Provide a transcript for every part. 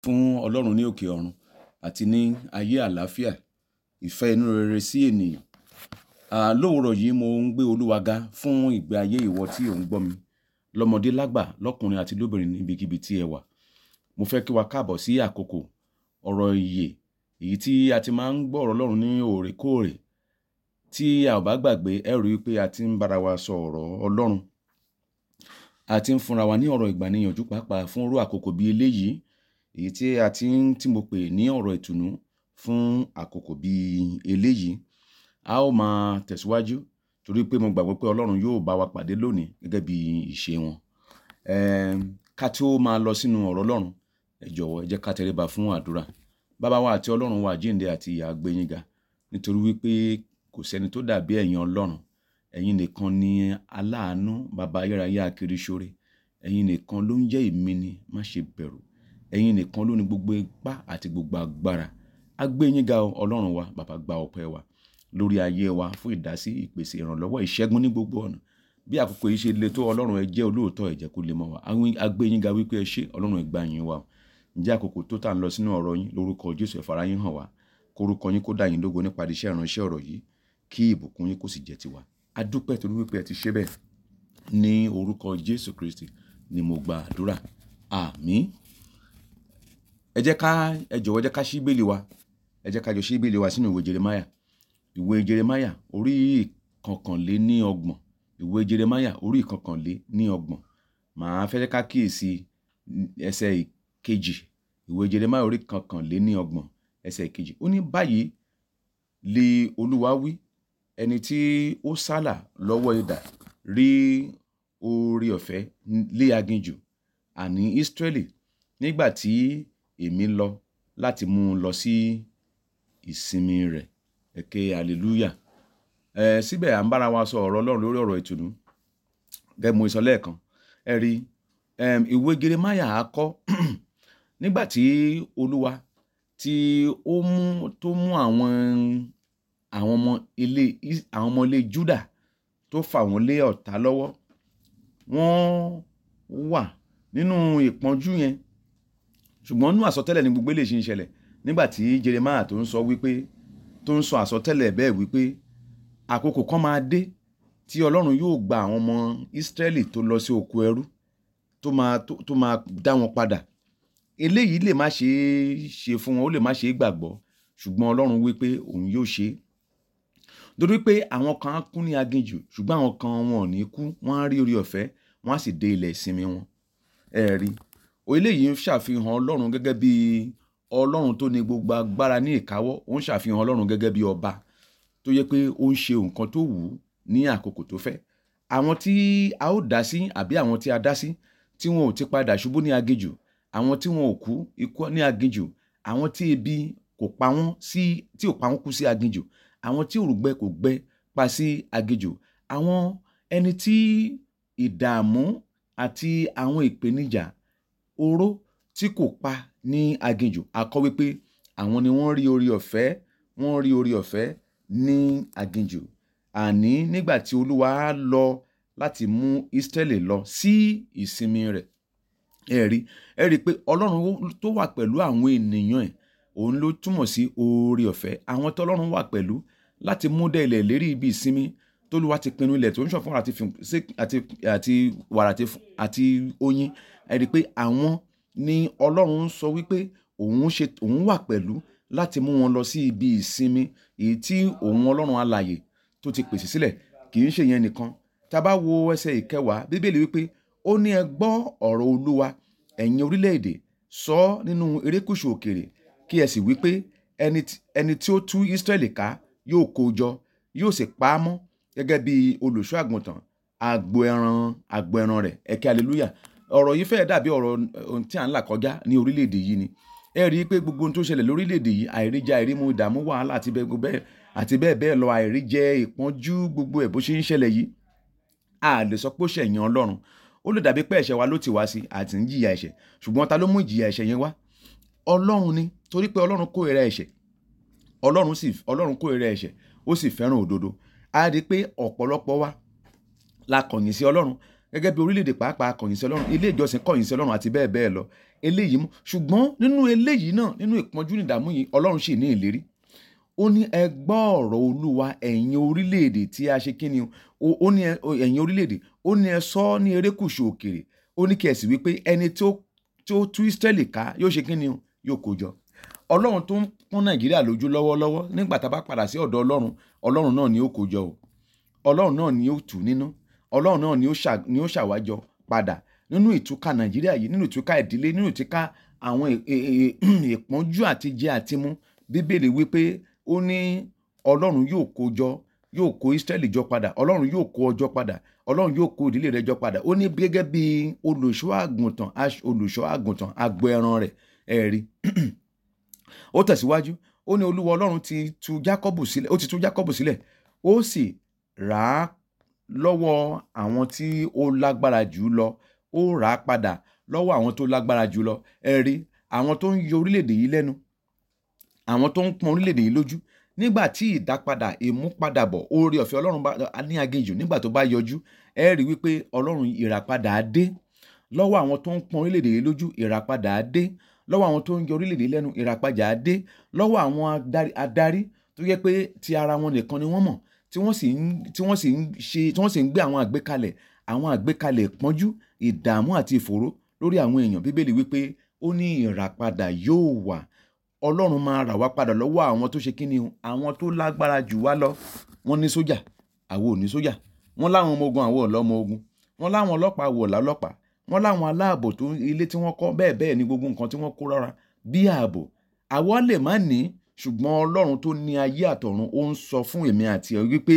Fún Ọlọ́run ní òkè ọ̀run àti ní ayé àlàáfíà, ìfẹ́ inú rere sí ènìyàn. Lówùúrọ̀ yìí mo ń gbé Olúwa ga fún ìgbé ayé ìwọ tí ò ń gbọ́ mi, lọ́mọdé lágbà, lọ́kùnrin àti lóbìnrin níbikíbi tí ẹ wà. Mo fẹ́ kí wa káàbọ̀ sí àkókò ọ̀rọ̀ ìyè, èyí tí a ti máa ń gbọ́ ọ̀rọ̀ Ọlọ́run ní òòrèkóòrè. Tí a ò bá gbàgbé, ẹ rí i pé a ti ń bára wa sọ ọ̀rọ̀ Ọlọ́run. A ti ń fúnra wa ní ọ̀rọ̀ ìgbàníyànjú pàápàá fún irú àkókò bí eléyìí, èyí tí mo pè ní ọ̀rọ̀ ìtùnú fún àkókò bí eléyìí. A ó máa tẹ̀síwájú torí pé mo gbàgbọ́ pé Ọlọ́run yóò bá wa pàdé lónìí gẹ́gẹ́ bí ìṣe wọn. Ká tí ó máa lọ sínú ọ̀rọ̀ Ọlọ́run, ẹ jọ̀wọ́ ẹ jẹ́ ká tẹríba fún àdúrà. Bàbá wa àti Ọlọ́run wa àjíǹde àti ìyè á gbé yín ga, nítorí wípé kò sẹ́ni tó dàbí ẹ̀yin Ọlọ́run. Ẹ̀yin nìkan ni aláàánú, bàbá ayérayé akiriṣore. Ẹ̀yin nìkan ló ń jẹ́ èmi ni, má ṣe bẹ̀rù. Ẹ̀yin nìkan ló ní gbogbo ipá àti gbogbo agbára. A gbé yín ga Ọlọ́run wa, bàbá gba ọpẹ́ wa lórí ayé wa fún ìdásí, ìpèsè, ìrànlọ́wọ́, ìṣẹ́gun ní gbogbo ọ̀nà. Bí àkókò yìí ṣe le tó, Ọlọ́run ẹ jẹ́ olóòótọ́, ẹ jẹ́ kó lè mọ́ wa. A gbé yín ga wípé ẹ ṣé, Ọlọ́run ẹ gbà yín wa. Ǹjẹ́ àkókò tó tà ń lọ sínú ọ̀rọ̀ yín, lórúkọ Jésù ẹ fara yín hàn wá. Kórúkọ yín kó dá yín lógo nípa iṣẹ́ ìránṣẹ́ ọ̀rọ̀ yìí, kí ìbùkún yín kó sì jẹ́ tiwa. A dúpẹ́ torí wípé ẹ ti ṣe bẹ́ẹ̀. Ní orúkọ Jésù Kristi ni mo gba àdúrà. Àmín. Ẹ jọ̀wọ́ ẹ jẹ́ ká ṣí Bíbélì wa. Ẹ jẹ́ ká jọ ṣí Bíbélì wa sínú ìwé Jeremáyà. Ìwé Jeremáyà orí ìkọkànléníọgbọ̀n. Ìwé Jeremáyà orí ìkọkànléníọgbọ̀n. Màá fẹ́ ká kíyèsí ẹsẹ̀ ìkejì. Ìwé Jeremáyà orí ìkọkànléníọgbọ̀n ẹsẹ̀ ìkejì. Ó ní báyìí lé Olúwa wí, ẹni tí ó sálà lọ́wọ́ idà rí oore ọ̀fẹ́ lé aginjù, àní Ísírẹ́lì, nígbà tí èmi lọ láti mú un lọ sí ìsinmi rẹ̀. Ẹ ké hallelujah. Síbẹ̀ à ń bára wa sọ ọ̀rọ̀ Ọlọ́run lórí ọ̀rọ̀ ìtùnú. Gẹ́gẹ́ mo sọ lẹ́ẹ̀kan, ẹ rí ìwé Jeremáyà á kọ́ nígbà tí Olúwa tí ó mú àwọn ọmọ ilé Júdà tó fà wọ́n lé ọ̀tá lọ́wọ́. Wọ́n wà nínú ìpọ́njú yẹn, ṣùgbọ́n nínú àsọtẹ́lẹ̀ ni gbogbo eléyìí ṣe ń ṣẹlẹ̀. Nígbà tí Jeremáyà tó ń sọ àsọtẹ́lẹ̀ bẹ́ẹ̀ wípé àkókò kan máa dé tí Ọlọ́run yóò gba àwọn ọmọ Ísírẹ́lì tó lọ sí oko ẹrú, tó máa dá wọn padà. Eléyìí lè má ṣe é ṣe fún wọn, ó lè má ṣe é gbàgbọ́, ṣùgbọ́n Ọlọ́run wípé òun yóò ṣe é. Torí pé àwọn kan á kú ní aginjù, ṣùgbọ́n àwọn kan wọn ò ní kú, wọ́n á rí oore ọ̀fẹ́, wọ́n á sì dé ilẹ̀ ìsinmi wọn. Ẹ rí, eléyìí ń ṣàfihàn Ọlọ́run gẹ́gẹ́ bí Ọlọ́run tó ní gbogbo agbára ní ìkáwọ́. Ó ń ṣàfihàn Ọlọ́run gẹ́gẹ́ bí ọba tó yẹ pé ó ń ṣe nǹkan tó wù ú ní àkókò tó fẹ́. Àwọn tí a ó dá sí àbí àwọn tí a dá sí tí wọn ò ti padà ṣubú ní aginjù, àwọn tí wọn ò kú ikú ní aginjù, àwọn tí ebi kò pa wọ́n kú sí aginjù, àwọn tí òrùngbẹ kò gbẹ pa sí aginjù, àwọn ẹni tí ìdààmú àti àwọn ìpèníjà oró tí kò pa ní aginjù. A kọ wípé àwọn ni wọ́n rí oore ọ̀fẹ́ ní aginjù. Àní nígbà tí Olúwa lọ láti mú Ísírẹ́lì lọ sí ìsinmi rẹ̀. Ẹ rí pé Ọlọ́run tó wà pẹ̀lú àwọn ènìyàn ẹ̀, òun ló túmọ̀ sí oore ọ̀fẹ́. Àwọn tí Ọlọ́run wà pẹ̀lú láti mú dé ilẹ̀ ìlérí ibi ìsinmi t'Olúwa ti pinnu, ilẹ̀ tó ń ṣàn fún àti wàrà àti oyin. Ẹ rí pé àwọn ni Ọlọ́run sọ wípé òun wà pẹ̀lú láti mú wọn lọ sí ibi ìsinmi èyí tí òun Ọlọ́run alààyè tó ti pèsè sílẹ̀. Kì í ṣe yẹn nìkan. Tá bá wo ẹsẹ̀ ìkẹwàá, Bíbélì wípé ó ní ẹ gbọ́ ọ̀rọ̀ Olúwa, ẹ̀yin orílẹ̀-èdè, sọ nínú erékùṣù òkèèrè, kí ẹ sì wípé ẹni tí ó tú Ísírẹ́lì ká yóò kó jọ, yóò sì pa á mọ́ gẹ́gẹ́ bí olùṣọ́ àgùntàn agbo ẹran rẹ̀. Ẹ ké hallelujah. Ọ̀rọ̀ yìí fẹ́ẹ̀ dàbí ọ̀rọ̀ ohun tí à ń là kọjá ní orílẹ̀-èdè yìí ni. Ẹ rí i pé gbogbo ohun tó ṣẹlẹ̀ lórílẹ̀-èdè yìí, àìríjẹ, àìrímu, ìdààmú, wàhálà àti bẹ́ẹ̀ bẹ́ẹ̀ lọ, àìríjẹ, ìpọ́njú, gbogbo ẹ̀ bó ṣe ń ṣẹlẹ̀ yìí, a lè sọ pé ó ṣẹ̀yìn Ọlọ́run. Ó lè dàbí pé ẹ̀ṣẹ̀ wa ló ti wá sí àti ń jìyà ẹ̀ṣẹ̀, ṣùgbọ́n ta ló mú ìjìyà ẹ̀ṣẹ̀ yẹn wá? Ọlọ́run ni. Torí pé Ọlọ́run kórìíra ẹ̀ṣẹ̀. Ọlọ́run kórìíra ẹ̀ṣẹ̀, ó sì fẹ́ràn òdodo. A rí i pé ọ̀pọ̀lọpọ̀ wa la kọ̀yìn sí Ọlọ́run. gẹ́gẹ́ bí orílẹ̀-èdè pàápàá kọ̀yìn sí Ọlọ́run, ilé ìjọsìn kọ̀yìn sí Ọlọ́run àti bẹ́ẹ̀ bẹ́ẹ̀ lọ. eléyìí mú. Ṣùgbọ́n nínú eléyìí náà, nínú ìpọ́njú ní ìdààmú yìí, Ọlọ́run sì ní ìlérí. Ó ní ẹ gbọ́ ọ̀rọ̀ Olúwa ẹ̀yin orílẹ̀-èdè tí a ṣe kíni o, ó ní ẹ̀yin orílẹ̀-èdè, ó ní ẹ sọ ní erékùṣù òkèèrè, ó ní kí ẹ sì wí pé ẹni tí ó tú Ísírẹ́lì ká yóò ṣe kíni o, yóò kó jọ. Ọlọ́run tó ń pọ́n Nàìjíríà lójú lọ́wọ́lọ́wọ́, nígbà tá a bá padà sí ọ̀dọ̀ Ọlọ́run náà ni ó kó jọ o. Ọlọ́run náà ni ó tù nínú. Ọlọ́run náà ni ó ṣàwájọ padà nínú ìtúká Nàìjíríà yìí, nínú ìtúká ìdílé, nínú ìtúká àwọn ìpọ́njú àti jẹ àti mu. Bíbélì wípé ó ní Ọlọ́run yóò kó jọ, yóò kó Ísírẹ́lì jọ padà. Ọlọ́run yóò kó ọjọ́ padà. Ọlọ́run yóò kó ìdílé rẹ jọ padà. Ó ní gẹ́gẹ́ bí olùṣọ́ àgùntàn agbo ẹran rẹ̀, ẹ̀rí. Ó tẹ̀síwájú, ó ní Olúwa Ọlọ́run ti tú Jákọ́bù sílẹ̀, ó sì rà á lọ́wọ́ àwọn tí ó lágbára jù lọ. Ó rà á padà lọ́wọ́ àwọn tó lágbára jù lọ. Ẹ̀rí, àwọn tó ń yọ orílẹ̀-èdè yìí lẹ́nu, àwọn tó ń pọ́n orílẹ̀-èdè yìí lójú. Nígbà tí ìdápadà, ìmúpadàbọ̀ oore ọ̀fẹ́ Ọlọ́run ní aginjù, nígbà tó bá yọjú, ẹ rí wípé Ọlọ́run ìràpadà á dé lọ́wọ́ àwọn tó ń pọ́n orílẹ̀-èdè yìí lójú. ìràpadà á dé lọ́wọ́ àwọn tó ń yọ orílẹ̀-èdè lẹ́nu. ìràpadà á dé lọ́wọ́ àwọn adarí tó yẹ pé ti ara wọn nìkan ni wọ́n mọ̀, tí wọ́n sì ń gbé àwọn àgbékalẹ̀ ìpọ́njú, ìdààmú àti ìfòòró lórí àwọn èèyàn. Bíbélì wípé ó ní ìràpadà yóò wà. Ọlọ́run máa rà wá padà lọ́wọ́ àwọn tó ṣe kíni o, àwọn tó lágbára jù wá lọ. Wọ́n ní sójà, àwa ò ní sójà. Wọ́n láwọn ọmọ ogun, àwa ò lọ́mọ ogun. Wọ́n láwọn ọlọ́pàá, àwa ò lọ́lọ́pàá. Wọ́n láwọn aláàbò tó ilé tí wọ́n kọ́, bẹ́ẹ̀ ni gbogbo nǹkan tí wọ́n kó rọra bí ààbò. Àwa lè má ní, ṣùgbọ́n Ọlọ́run tó ní ayé àtọ̀run, ó ń sọ fún èmi àti ẹ wípé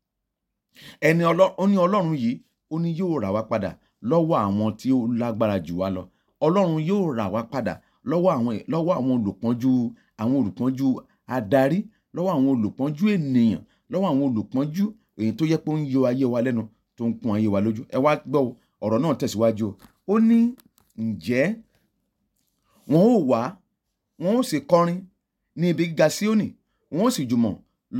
ó ní Ọlọ́run yìí, ó ní yóò rà wá padà lọ́wọ́ àwọn tí ó lágbára jù wá lọ. Ọlọ́run yóò rà wá padà lọ́wọ́ àwọn olùpọ́njú adarí, lọ́wọ́ àwọn olùpọ́njú ènìyàn, lọ́wọ́ àwọn olùpọ́njú èyí tó yẹ pé ó ń yọ ayé wa lẹ́nu, tó ń pọ́n ayé wa lójú. Ẹ wá gbọ́ ọ̀rọ̀ náà tẹ̀síwájú. Ó ní ǹjẹ́ wọn ó wá, wọn ó sì kọrin ní ibi gíga Síónì, wọn ó sì jùmọ̀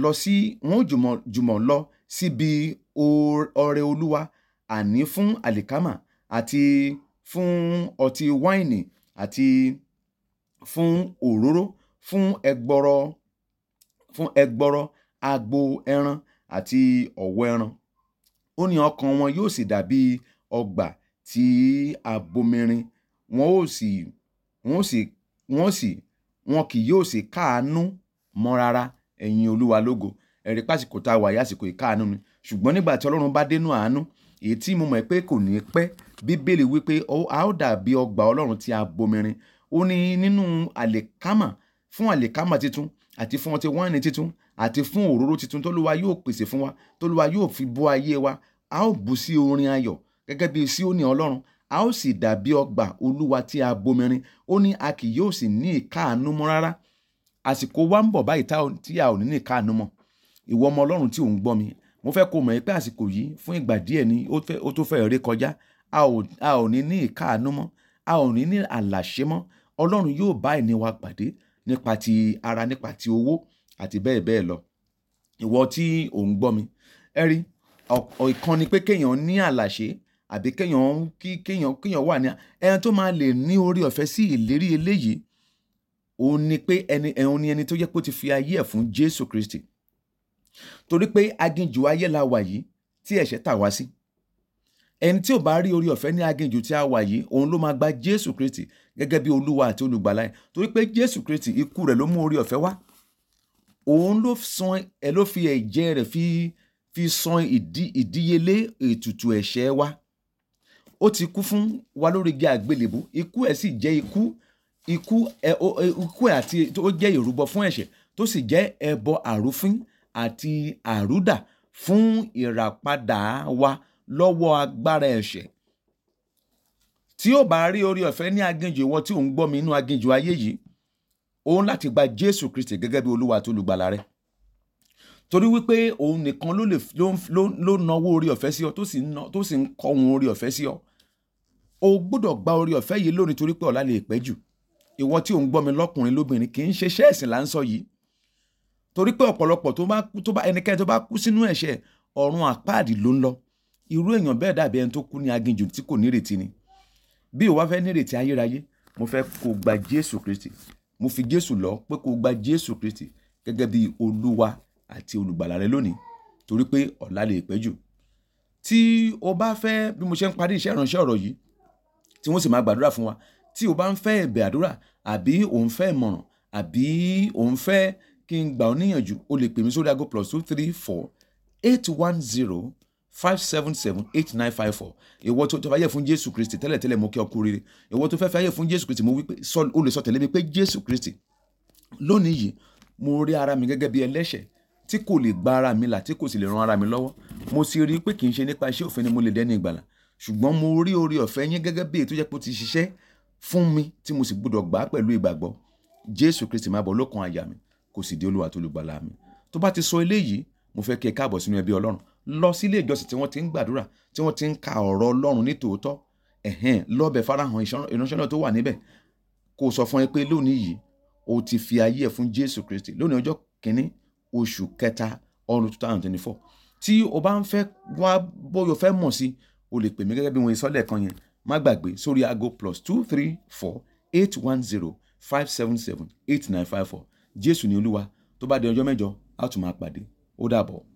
lọ síbi ọrẹ Olúwa, àní fún àlìkámà àti fún ọtí wáìnì àti fún òróró, fún ẹgbọrọ agbo ẹran àti ọ̀wọ́ ẹran. Ó ní ọkàn wọn yóò sì dàbí ọgbà tí a bomirin, wọn kì yóò sì káàánú mọ́ rárá. Ẹ̀yin Olúwa lógo. Ẹ̀rí pásìkò tá a wà yìí, àsìkò ìkáàánú ni. Ṣùgbọ́n nígbà tí Ọlọ́run bá dénú àánú, èyí tí mo mọ̀ pé kò ní pẹ́, Bíbélì wípé a ó dàbí ọgbà Ọlọ́run tí a bomirin. Ó ní nínú àlìkámà, fún àlìkámà titun àti fún ọtí wáìnì titun àti fún òróró titun t'Olúwa yóò pèsè fún wa, t'Olúwa yóò fi bọ́ ayé wa. A ó bú sí orin ayọ̀ gẹ́gẹ́ bí Síónì Ọlọ́run. A ó sì dàbí ọgbà Olúwa tí a bomirin. Ó ní a kì yóò sì ní ìkáàánú mọ́ rárá. Àsìkò wa ń bọ̀ báyìí tí a ò ní ìkáàánú mọ́. Ìwọ ọmọ Ọlọ́run tí ò ń gbọ́ mi, mo fẹ́ kó mọ̀ pé àsìkò yìí fún ìgbà díẹ̀ ni ó tó fẹ́ ré kọjá. A ò ní ìkáàánú mọ́. A ò ní àlàṣe mọ́. Ọlọ́run yóò bá ẹni wa pàdé nípa ti ara, nípa ti owó àti bẹ́ẹ̀ bẹ́ẹ̀ lọ. Ìwọ tí ò ń gbọ́ mi, ẹ rí, ìkan ni pé kéèyàn ní àlàṣe, àbí kéèyàn wà ní ẹni tó máa lè ní orí ọ̀fẹ́ sí ìlérí eléyìí. Òun ni pé ẹni tó yẹ kó ti fi ayé ẹ̀ fún Jésù Kristi. Torí pé aginjù ayé la wà yìí tí ẹ̀ṣẹ̀ tà wá sí. Ẹni tí ò bá rí orí ọ̀fẹ́ ní aginjù tí a wà yìí, òun ló máa gba Jésù Kristi gẹ́gẹ́ bí Olúwa àti olùgbàlà ẹ̀. Torí pé Jésù Kristi, ikú rẹ̀ ló mú orí ọ̀fẹ́ wá. Òun ló fi ẹ̀jẹ̀ rẹ̀ fi san ìdíyelé ètùtù ẹ̀ṣẹ̀ wa. Ó ti kú fún wa lórí igi àgbélébú. Ikú ẹ̀ sì jẹ́ ikú ẹ̀ àti ó jẹ́ ìrúbọ fún ẹ̀ṣẹ̀, tó sì jẹ́ ẹbọ àrúfín àti àrúdà fún ìràpadà wa lọ́wọ́ agbára ẹ̀ṣẹ̀. Tí ó bá rí orí ọ̀fẹ́ ní aginjù, ìwọ tí ò ń gbọ́ mi inú aginjù ayé yìí, òun láti gba Jésù Kristi gẹ́gẹ́ bí Olúwa àti olùgbàlà rẹ. Torí wípé òun nìkan ló nawó orí ọ̀fẹ́ sí ọ, tó sì ń kọ́ ohun orí ọ̀fẹ́ sí ọ. O gbọ́dọ̀ gba orí ọ̀fẹ́ yìí lónìí, torí pé ọ̀la lè pẹ́ jù. Ìwọ tí ò ń gbọ́ mi lọ́kùnrin lóbìnrin, kì í ṣe iṣẹ́ ẹ̀sìn là ń sọ yìí. Torí pé ọ̀pọ̀lọpọ̀ ẹnikẹ́ni tó bá kú sínú ẹ̀ṣẹ̀, ọ̀run àpáàdì ló ń lọ. Irú èèyàn bẹ́ẹ̀ dàbí ẹni tó kú ní aginjù tí kò nírètí ni. Bí o wá fẹ́ nírètí ayérayé, mo fẹ́ kó gba Jésù Kristi, mo fi Jésù lọ pé kó gba Jésù Kristi gẹ́gẹ́ bí Olúwa àti olùgbàlà rẹ lónìí, torí pé ọ̀la lè pẹ́ jù. Tí o bá fẹ́, bí mo ṣe ń parí iṣẹ́ ìránṣẹ́ ọ̀rọ̀ yìí, tí wọ́n sì máa gbàdúrà fún wa, tí o bá ń fẹ́ ẹ̀bẹ̀ àdúrà, àbí òun fẹ́ ìmọ̀ràn, àbí òun fẹ́ kí n gbà ọ́ níyànjú, o lè pè mí sórí aago +234 810 577 8954. Ìwọ tó fẹ́ ayé fún Jésù Kristi tẹ́lẹ̀tẹ́lẹ̀, mo kí ọ kú oríire. Ìwọ tó fẹ́ fẹ́ ayé fún Jésù Kristi, mo wí pé o lè sọ tẹ̀lé mi pé Jésù Kristi, lónìí yìí mo rí ara mi gẹ́gẹ́ bí ẹlẹ́ṣẹ̀ tí kò lè gba ara mi là, tí kò sì lè ran ara mi lọ́wọ́. Mo sì rí i pé kì í ṣe nípa iṣẹ́ òfin ni mo lè dẹ́ni ìgbàlà, ṣùgbọ́n mo rí oore ọ̀fẹ́ yín gẹ́gẹ́ bí èyí tó jẹ́ pé ó ti ṣiṣẹ́ fún mi tí mo sì gbọ́dọ̀ gbà á pẹ̀lú ìgbàgbọ́. Jésù Kristi máa bọ̀ lókàn àyà mi, kò sì di Olúwa àti olùgbàlà mi. Tó bá ti sọ eléyìí, mo fẹ́ kí ẹ káàbọ̀ sínú ẹbí Ọlọ́run. Lọ sí ilé ìjọsìn tí wọ́n ti ń gbàdúrà, tí wọ́n ti ń ka ọ̀rọ̀ Ọlọ́run ní tòótọ́. Lọ́bẹ̀ farahàn ìránṣẹ́ náà tó wà níbẹ̀, kó sọ fún ẹ pé lónìí yìí o ti fi ayé ẹ fún Jésù Kristi. Lónìí ọjọ́ kìíní oṣù kẹta ọdún 2024. Tí o bá ń fẹ́ wá bóyá o fẹ́ mọ̀ sí, o lè pè mí gẹ́gẹ́ bí mo sọ lẹ́ẹ̀kan yẹn. Má gbàgbé sórí aago +234 810 577 8954. Jésù ni Olúwa. Tó bá di ọjọ́ mẹ́jọ, a tún máa pàdé. Ó dàbọ̀.